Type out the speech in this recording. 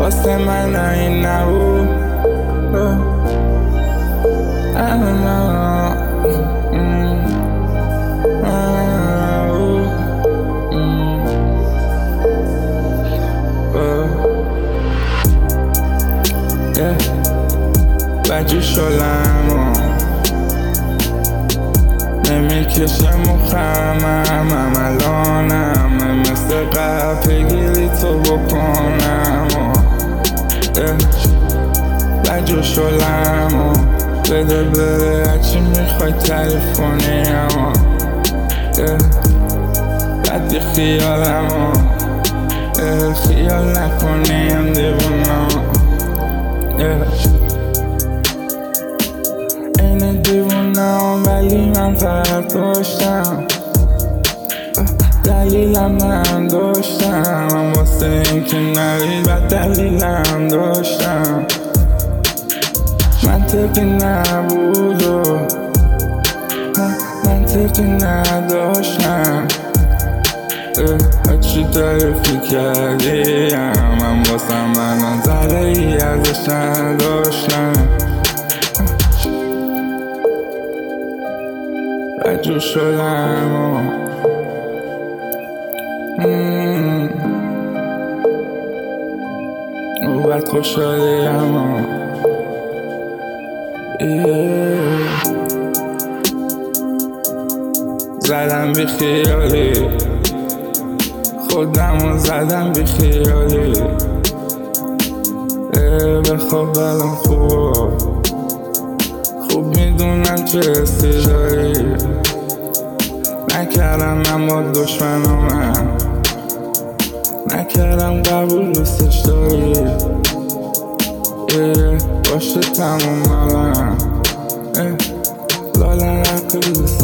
واسه من این نبود. بجی شلم نمیکشه مخمم الانم مثل قبل پیگیری تو بکنم بجی شلم بده هرچی میخوای تعریف کنی اما بدی خیالم خیال نکنیم دیوونم این دیوونم ولی من فرق داشتم دلیلم نداشتم واسه این که نرید و دلیلم داشتم منطقی نبود و منطقی نداشتم هرچی تعریفی کردی من واسه من ذره ای ازش نداشتم بجور شدم او بد خوشحالی اما زدم بی خیالی خودمو زدم بی خیالی بخواب الان خوب میدونم چه حسی داری نکردم من با دشمنامم نکردم قبول دوستش داری باشه تموم الان لالا رقی دوست